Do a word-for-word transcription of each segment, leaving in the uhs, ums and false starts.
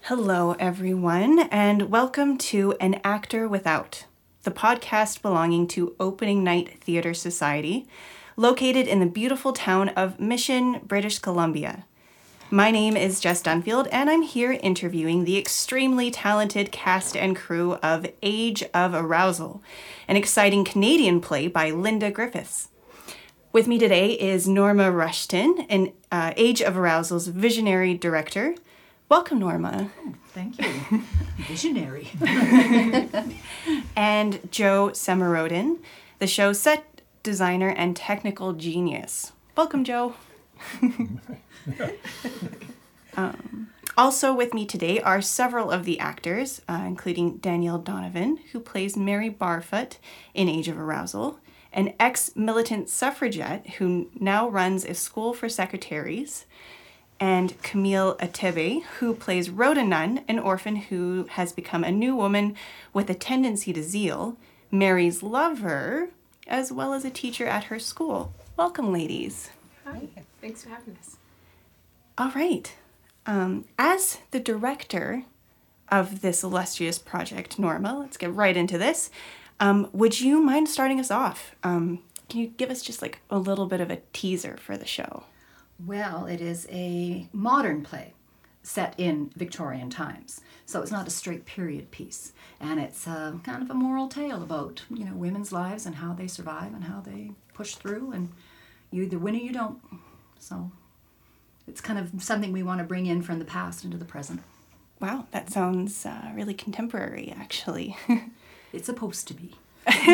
Hello, everyone, and welcome to An Actor Without, the podcast belonging to Opening Night Theatre Society, located in the beautiful town of Mission, British Columbia. My name is Jess Dunfield, and I'm here interviewing the extremely talented cast and crew of Age of Arousal, an exciting Canadian play by Linda Griffiths. With me today is Norma Rushton, an uh, Age of Arousal's visionary director. Welcome, Norma. Oh, thank you. Visionary. And Joe Samarodin, the show's set designer and technical genius. Welcome, Joe. um, also with me today are several of the actors, uh, including Danielle Donovan, who plays Mary Barfoot in Age of Arousal, an ex-militant suffragette who now runs a school for secretaries, and Camille Atebe, who plays Rhoda Nunn, an orphan who has become a new woman with a tendency to zeal, Mary's lover, as well as a teacher at her school. Welcome, ladies. Hi, thanks for having us. All right. Um, as the director of this illustrious project, Norma, let's get right into this. Um, would you mind starting us off? Um, can you give us just like a little bit of a teaser for the show? Well, it is a modern play set in Victorian times. So it's not a straight period piece. And it's uh, kind of a moral tale about, you know, women's lives and how they survive and how they push through. And you either win or you don't. So it's kind of something we want to bring in from the past into the present. Wow, that sounds uh, really contemporary, actually. It's supposed to be.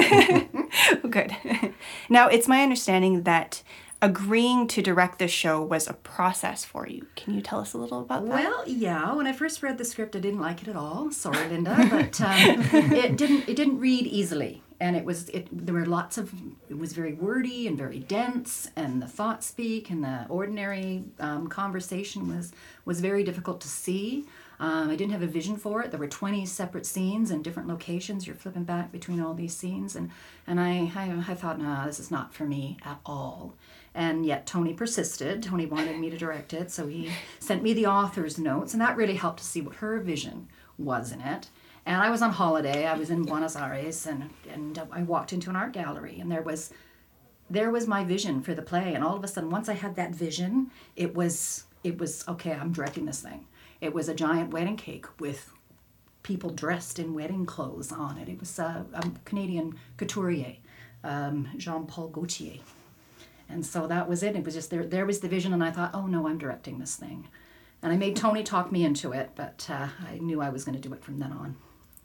Good. Now, it's my understanding that agreeing to direct this show was a process for you. Can you tell us a little about that? Well, yeah. When I first read the script, I didn't like it at all. Sorry, Linda, but um, it didn't. It didn't read easily, and it was. It there were lots of. It was very wordy and very dense, and the thought speak and the ordinary um, conversation was was very difficult to see. Um, I didn't have a vision for it. There were twenty separate scenes in different locations. You're flipping back between all these scenes, and and I I, I thought, no, this is not for me at all. And yet Tony persisted. Tony wanted me to direct it, so he sent me the author's notes, and that really helped to see what her vision was in it. And I was on holiday. I was in Buenos Aires, and and I walked into an art gallery, and there was there was my vision for the play. And all of a sudden, once I had that vision, it was it was okay. I'm directing this thing. It was a giant wedding cake with people dressed in wedding clothes on it. It was a, a Canadian couturier, um, Jean-Paul Gaultier. And so that was it. It was just there. There was the vision, and I thought, "Oh no, I'm directing this thing." And I made Tony talk me into it, but uh, I knew I was going to do it from then on.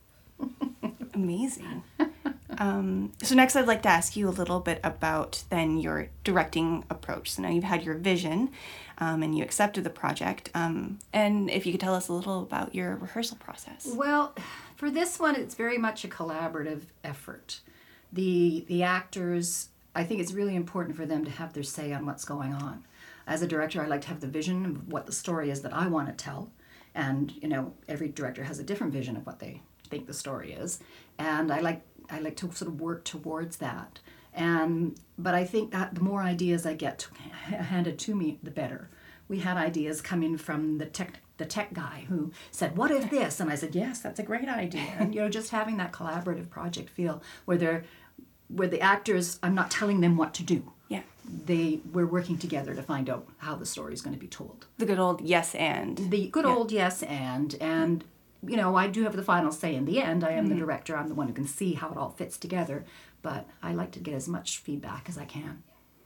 Amazing. um, so next, I'd like to ask you a little bit about then your directing approach. So now you've had your vision, um, and you accepted the project. Um, and if you could tell us a little about your rehearsal process. Well, for this one, it's very much a collaborative effort. The the actors. I think it's really important for them to have their say on what's going on. As a director, I like to have the vision of what the story is that I want to tell. And, you know, every director has a different vision of what they think the story is. And I like I like to sort of work towards that. And but I think that the more ideas I get handed to me, the better. We had ideas coming from the tech the tech guy who said, "What if this?" And I said, "Yes, that's a great idea." And, you know, just having that collaborative project feel where they're where the actors, I'm not telling them what to do. Yeah. They, we're working together to find out how the story is going to be told. The good old yes and. The good yeah. old yes and. And, you know, I do have the final say in the end. I am mm-hmm. the director. I'm the one who can see how it all fits together. But I like to get as much feedback as I can.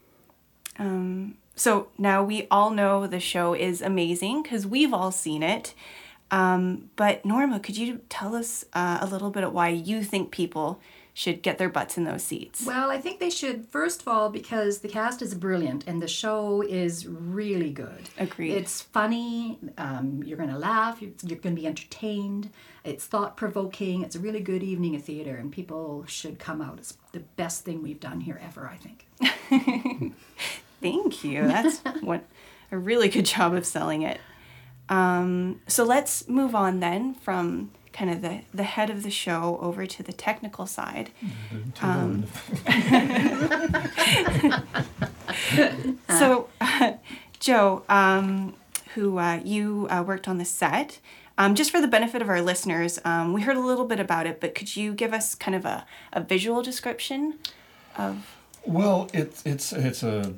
Um, so now we all know the show is amazing because we've all seen it. Um, but Norma, could you tell us uh, a little bit of why you think people should get their butts in those seats? Well, I think they should, first of all, because the cast is brilliant and the show is really good. Agreed. It's funny, um, you're going to laugh, you're, you're going to be entertained, it's thought-provoking, it's a really good evening of theater, and people should come out. It's the best thing we've done here ever, I think. Thank you. That's what a really good job of selling it. Um, so let's move on then from kind of the, the head of the show over to the technical side. Um, so, uh, Joe, um, who uh, you uh, worked on the set. Um, just for the benefit of our listeners, um, we heard a little bit about it, but could you give us kind of a, a visual description of? Well, it's it's it's a,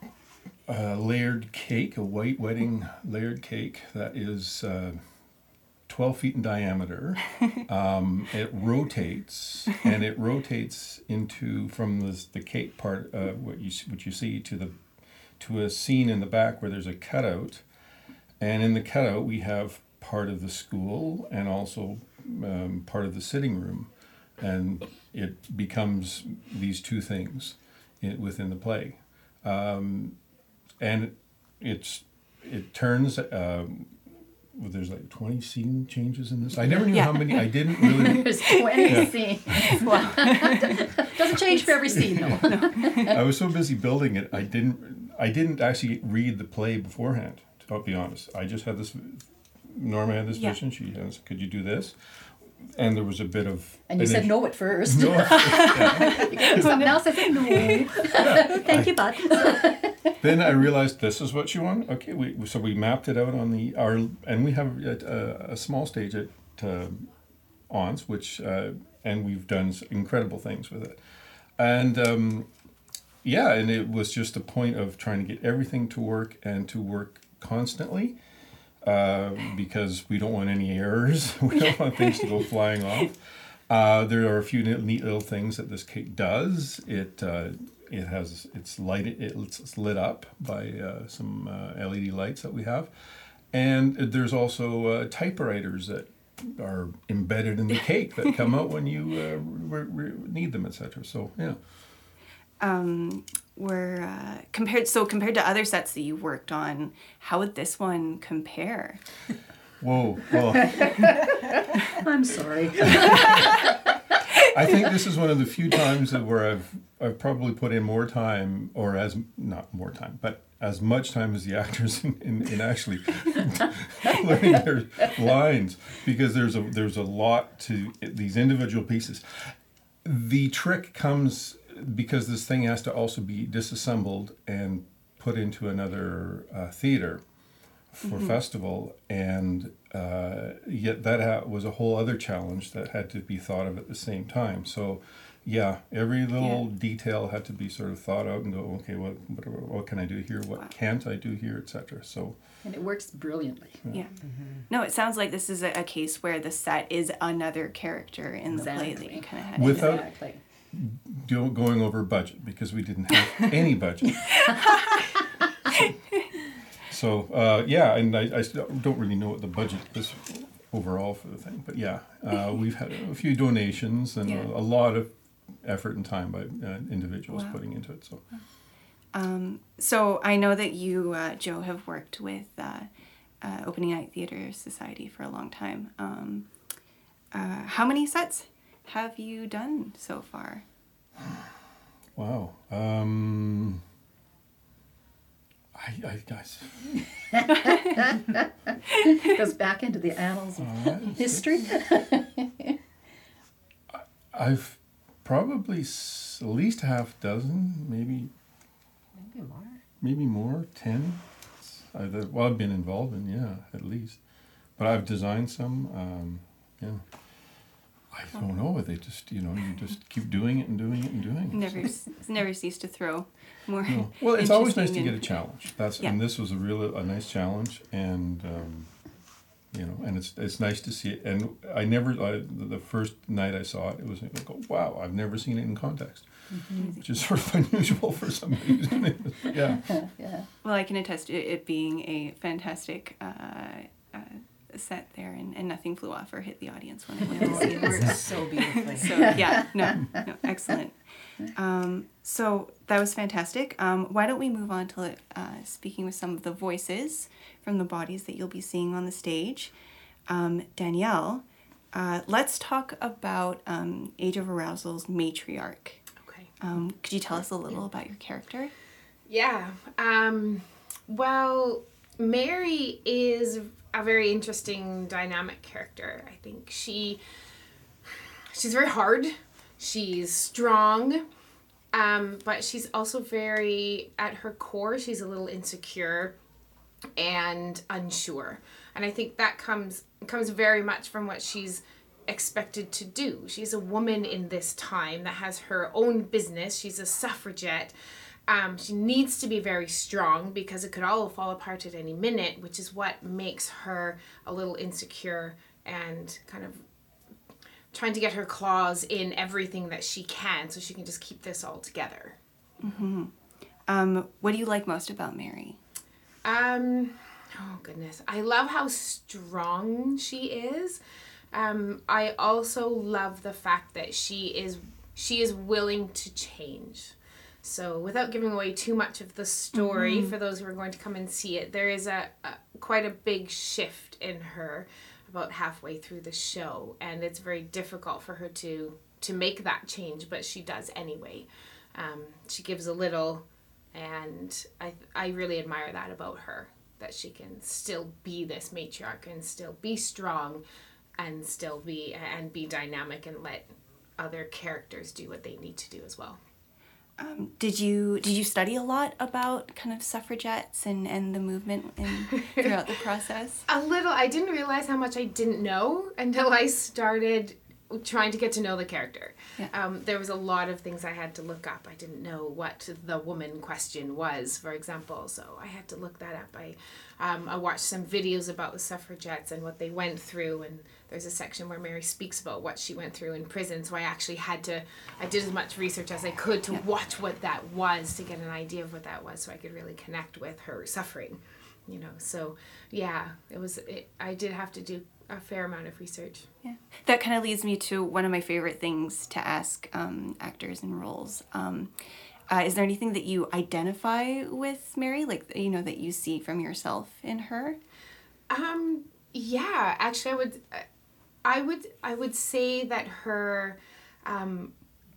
a layered cake, a white wedding layered cake that is uh, twelve feet in diameter. Um, it rotates, and it rotates into from the the cake part, uh, what you what you see to the to a scene in the back where there's a cutout, and in the cutout we have part of the school and also um, part of the sitting room, and it becomes these two things in, within the play, um, and it's it turns. Um, well, there's like twenty scene changes in this. I never knew Yeah. how many. I didn't really. There's twenty Yeah. scenes. Wow. Doesn't change for every scene, though. I was so busy building it, I didn't. I didn't actually read the play beforehand. I'll be honest. I just had this. Norma had this Yeah. vision. She said, "Could you do this?" And there was a bit of. And you said initi- no at first. No. Yeah. You gave me something else. I said no. Thank you, bud. Then I realized this is what she wanted. Okay, we so we mapped it out on the our and we have a, a, a small stage at uh, O N S, which uh, and we've done incredible things with it, and um, yeah, and it was just a point of trying to get everything to work and to work constantly. Uh, because we don't want any errors. We don't want things to go flying off. Uh, there are a few neat little things that this cake does. It uh, it has it's lighted it's lit up by uh, some uh, L E D lights that we have, and there's also uh, typewriters that are embedded in the cake that come out when you uh, re- re- need them, et cetera. So yeah. Um, were uh, compared so compared to other sets that you worked on, how would this one compare? Whoa. Well. I'm sorry. I think this is one of the few times that where I've I've probably put in more time, or as not more time, but as much time as the actors in, in, in actually learning their lines, because there's a there's a lot to these individual pieces. The trick comes because this thing has to also be disassembled and put into another uh, theater for Mm-hmm. festival, and uh, yet that ha- was a whole other challenge that had to be thought of at the same time. So yeah, every little Yeah. detail had to be sort of thought out and go, okay, what what, what can I do here, what Wow. can't I do here, et cetera. So And it works brilliantly. Yeah. No, it sounds like this is a, a case where the set is another character in the play that you Exactly. kind of had. Without- Exactly. do, going over budget because we didn't have any budget. So uh, yeah, and I, I still don't really know what the budget is overall for the thing, but yeah, uh, we've had a few donations and Yeah. a, a lot of effort and time by uh, individuals Wow. putting into it. So Um, so I know that you, uh, Joe, have worked with uh, uh, Opening Night Theatre Society for a long time. Um, uh, how many sets have you done so far? wow, um, I, I guess Goes back into the annals of uh, history. I've probably s- at least a half dozen, maybe Maybe more. maybe more, ten. I've, well, I've been involved in, yeah, at least. But I've designed some, um, yeah. I don't know, they just, you know, you just keep doing it and doing it and doing it. Never, s- never cease to throw more. No. Well, it's always nice to interesting get a and- challenge. That's Yeah. and this was a real a nice challenge, and um, you know, and it's it's nice to see it. And I never I, the first night I saw it, it was like, oh, wow, I've never seen it in context, which is sort of unusual for somebody who's doing it. Yeah. Yeah. Well, I can attest to it being a fantastic uh, uh, set there, and, and nothing flew off or hit the audience when it went to see It it. works so beautifully. So yeah, no, no, excellent. Um, so that was fantastic. Um, why don't we move on to uh, speaking with some of the voices from the bodies that you'll be seeing on the stage. Um, Danielle, uh, let's talk about um, Age of Arousal's matriarch. Okay. Um, could you tell us a little about your character? Yeah. Um, well, Mary is a very interesting dynamic character. I think she she's very hard. She's strong. Um, but she's also very, at her core, she's a little insecure. and unsure. And I think that comes comes very much from what she's expected to do. She's a woman in this time that has her own business. She's a suffragette. Um, she needs to be very strong because it could all fall apart at any minute, which is what makes her a little insecure and kind of trying to get her claws in everything that she can so she can just keep this all together. Mm-hmm. Um, what do you like most about Mary? Um, oh, goodness. I love how strong she is. Um, I also love the fact that she is she is willing to change. So without giving away too much of the story mm-hmm. for those who are going to come and see it, there is a, a quite a big shift in her about halfway through the show, and it's very difficult for her to to make that change, but she does anyway. Um, she gives a little, and I I really admire that about her, that she can still be this matriarch and still be strong and still be and be dynamic and let other characters do what they need to do as well. Um, did you did you study a lot about kind of suffragettes and, and the movement in, throughout the process? A little. I didn't realize how much I didn't know until I started trying to get to know the character. Yeah. Um, there was a lot of things I had to look up. I didn't know what the woman question was, for example, so I had to look that up. I um, I watched some videos about the suffragettes and what they went through, and there's a section where Mary speaks about what she went through in prison, so I actually had to, I did as much research as I could to yeah. watch what that was, to get an idea of what that was, so I could really connect with her suffering, you know, so yeah, it was, it, I did have to do a fair amount of research. Yeah, that kind of leads me to one of my favorite things to ask um, actors in roles. Um, uh, is there anything that you identify with Mary, like, you know, that you see from yourself in her? Um, yeah, actually, I would, I would, I would say that her, um,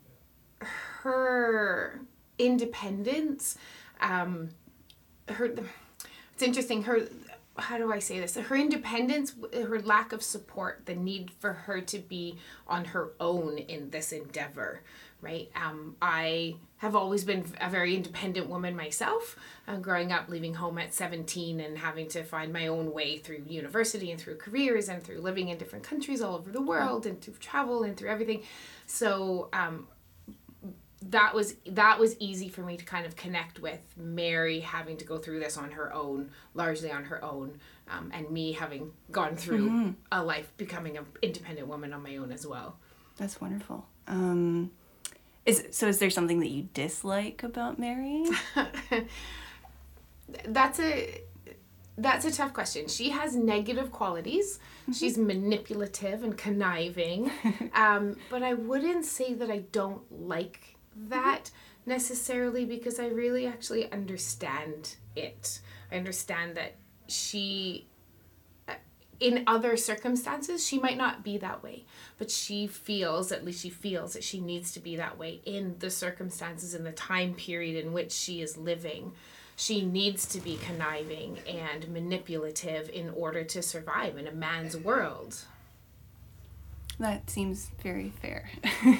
her independence, um, her, it's interesting, her, how do I say this? Her independence, her lack of support, the need for her to be on her own in this endeavor, right? Um, I have always been a very independent woman myself, uh, growing up, leaving home at seventeen and having to find my own way through university and through careers and through living in different countries all over the world and through travel and through everything. So, um, that was that was easy for me to kind of connect with Mary having to go through this on her own, largely on her own, um, and me having gone through mm-hmm. a life becoming an independent woman on my own as well. That's wonderful. Um, is so is there something that you dislike about Mary? That's a that's a tough question. She has negative qualities. Mm-hmm. She's manipulative and conniving, um, but I wouldn't say that I don't like that necessarily, because I really actually understand it. I understand that she, in other circumstances, she might not be that way, but she feels, at least she feels, that she needs to be that way in the circumstances, in the time period in which she is living. She needs to be conniving and manipulative in order to survive in a man's world. That seems very fair.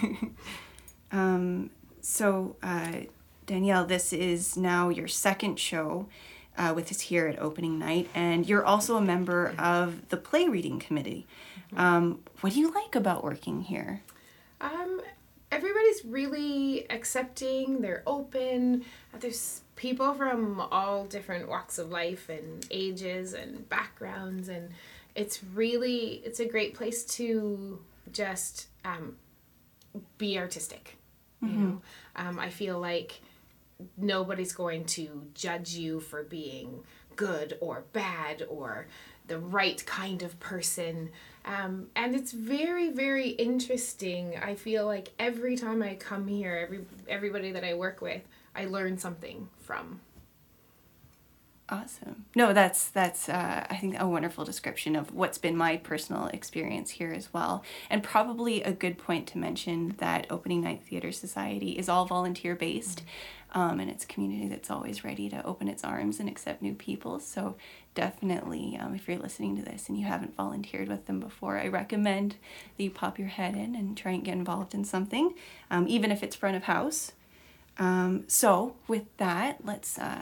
um, so, uh, Danielle, this is now your second show uh, with us here at opening night, and you're also a member of the play reading committee. Um, what do you like about working here? Um, everybody's really accepting. They're open. There's people from all different walks of life and ages and backgrounds, and it's really, it's a great place to just um, be artistic. Mm-hmm. You know, um, I feel like nobody's going to judge you for being good or bad or the right kind of person. Um, and it's very, very interesting. I feel like every time I come here, every everybody that I work with, I learn something from. Awesome. No, that's, that's uh, I think, a wonderful description of what's been my personal experience here as well. And probably a good point to mention that Opening Night Theatre Society is all volunteer-based, mm-hmm. um, and it's a community that's always ready to open its arms and accept new people. So definitely, um, if you're listening to this and you haven't volunteered with them before, I recommend that you pop your head in and try and get involved in something, um, even if it's front of house. Um, so with that, let's... Uh,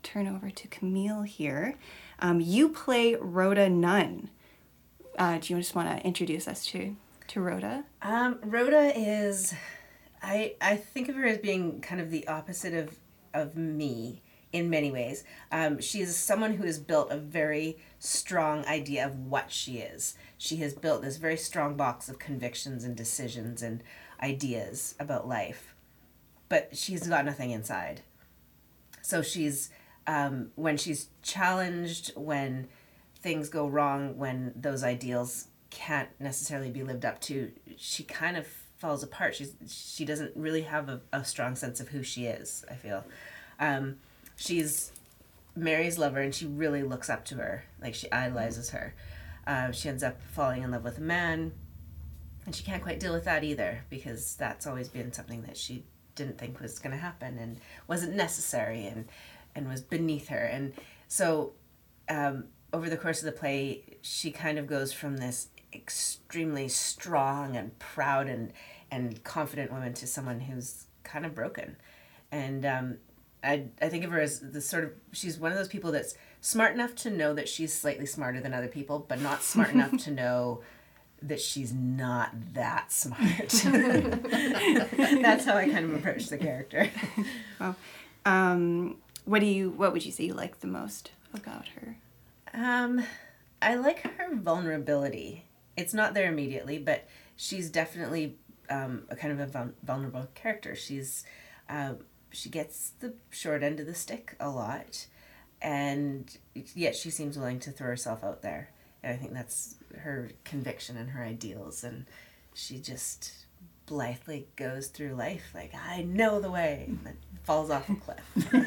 turn over to Camille here. Um, you play Rhoda Nunn. Uh, do you just want to introduce us to, to Rhoda? Um, Rhoda is, I I think of her as being kind of the opposite of, of me in many ways. Um, she is someone who has built a very strong idea of what she is. She has built this very strong box of convictions and decisions and ideas about life, but she's got nothing inside. So she's, um, when she's challenged, when things go wrong, when those ideals can't necessarily be lived up to, she kind of falls apart. She's she doesn't really have a, a strong sense of who she is, I feel. Um, she's Mary's lover, and she really looks up to her. Like, she idolizes her. Uh, she ends up falling in love with a man, and she can't quite deal with that either, because that's always been something that she didn't think was going to happen and wasn't necessary and, and was beneath her. And so um, over the course of the play, she kind of goes from this extremely strong and proud and, and confident woman to someone who's kind of broken. And um, I I think of her as the sort of, she's one of those people that's smart enough to know that she's slightly smarter than other people, but not smart enough to know that she's not that smart. That's how I kind of approach the character. Well, um, what do you? What would you say you like the most about her? Um, I like her vulnerability. It's not there immediately, but she's definitely um, a kind of a vul- vulnerable character. She's uh, she gets the short end of the stick a lot, and yet she seems willing to throw herself out there. And I think that's her conviction and her ideals, and she just blithely goes through life like, I know the way, and then falls off a cliff.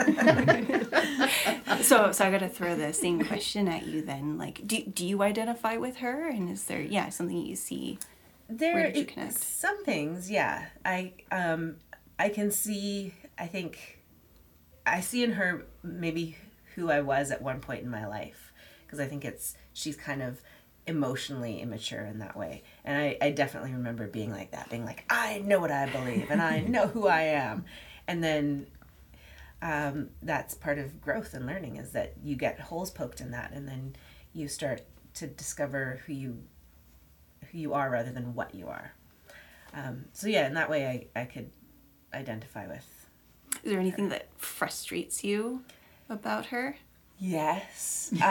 so so I got to throw the same question at you then. Like, do, do you identify with her? And is there, yeah, something you see? There, Where did you it- connect? Some things, yeah. I um, I can see, I think, I see in her maybe who I was at one point in my life. Because I think it's, she's kind of emotionally immature in that way. And I, I definitely remember being like that, being like, I know what I believe and I know who I am. And then um, that's part of growth and learning, is that you get holes poked in that, and then you start to discover who you who you are rather than what you are. Um, so yeah, in that way I, I could identify with. Is there anything that frustrates you about her? Yes. Um,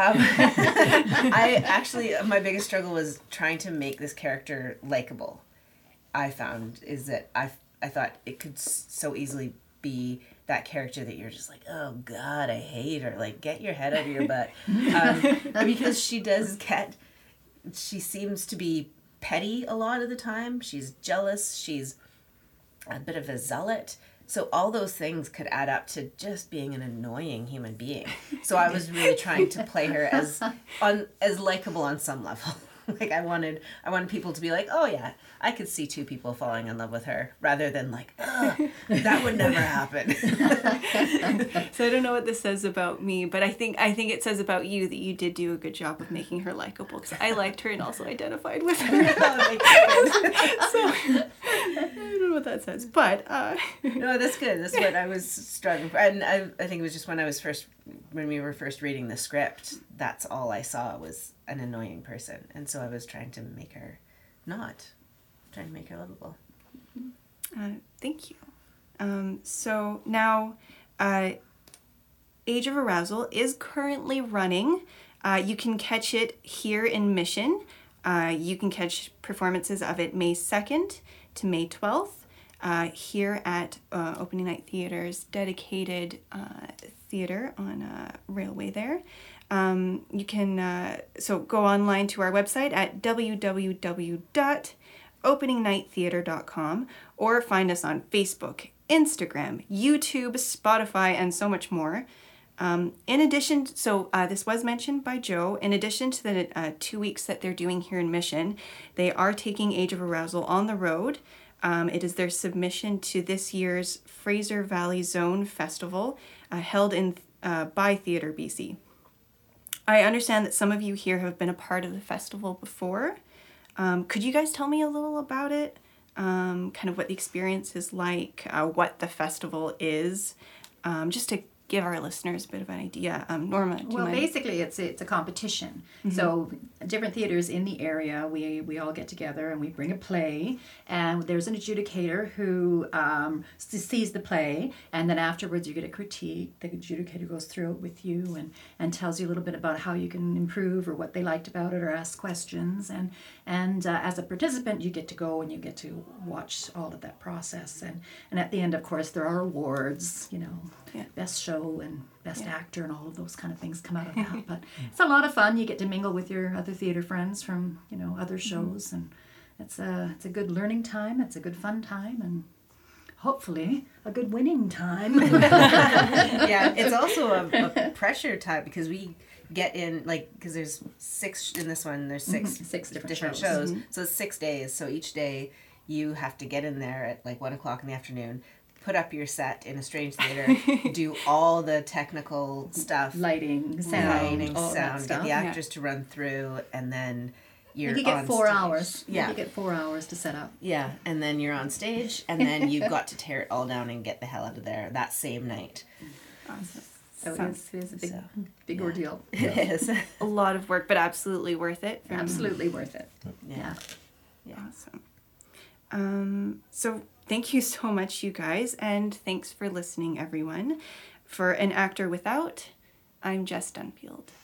I actually, my biggest struggle was trying to make this character likable. I found is that I, I thought it could s- so easily be that character that you're just like, oh God, I hate her. Like, get your head out of your butt. Um, because she does get, she seems to be petty a lot of the time. She's jealous. She's a bit of a zealot. So all those things could add up to just being an annoying human being. So I was really trying to play her as on as likable on some level. Like I wanted I wanted people to be like, oh yeah, I could see two people falling in love with her, rather than like, ugh, that would never happen. So I don't know what this says about me, but I think I think it says about you that you did do a good job of making her likable, because I liked her and also identified with her. So I don't know what that says, but uh, No, that's good. That's what I was striving for. And I, I think it was just when I was first, when we were first reading the script, that's all I saw was an annoying person. And so I was trying to make her not, trying to make her lovable. uh, thank you. Um, so now, uh, Age of Arousal is currently running. Uh, you can catch it here in Mission. Uh, you can catch performances of it May second to May twelfth uh, here at uh, Opening Night Theater's dedicated uh, theater on uh, Railway there. Um, you can, uh, so go online to our website at w w w dot opening night theater dot com or find us on Facebook, Instagram, YouTube, Spotify, and so much more. Um, in addition, so uh, this was mentioned by Joe, in addition to the uh, two weeks that they're doing here in Mission, they are taking Age of Arousal on the road. Um, it is their submission to this year's Fraser Valley Zone Festival, uh, held in uh, by Theatre B C. I understand that some of you here have been a part of the festival before. Um, could you guys tell me a little about it? Um, kind of what the experience is like, uh, what the festival is, um, just to give our listeners a bit of an idea. Um, Norma, do you Well, mind? basically, it's it's a competition. So different theaters in the area, we we all get together and we bring a play, and there's an adjudicator who um, s- sees the play, and then afterwards you get a critique. The adjudicator goes through it with you and and tells you a little bit about how you can improve or what they liked about it, or ask questions. And and uh, as a participant, you get to go and you get to watch all of that process. And and at the end, of course, there are awards. You know, Yeah. best show and best actor and all of those kind of things come out of that. But it's a lot of fun. You get to mingle with your other theater friends from, you know, other shows, and it's a it's a good learning time. It's a good fun time, and hopefully a good winning time. Yeah, it's also a, a pressure time because we get in like because there's six in this one. There's six Six different different shows. shows, so it's six days. So each day you have to get in there at like one o'clock in the afternoon, put up your set in a strange theater, do all the technical stuff, Lighting, sound, lighting, all that sound, get stuff. the actors to run through, and then you're You get on four stage. hours. Yeah. You get four hours to set up. Yeah, and then you're on stage, and then you've got to tear it all down and get the hell out of there that same night. Awesome. So Sounds- it's, it's a big, So, big yeah. ordeal. It is. a lot of work, but absolutely worth it. from- Absolutely worth it. Yeah. Awesome. Um, so thank you so much, you guys, and thanks for listening, everyone. For An Actor Without, I'm Jess Dunfield.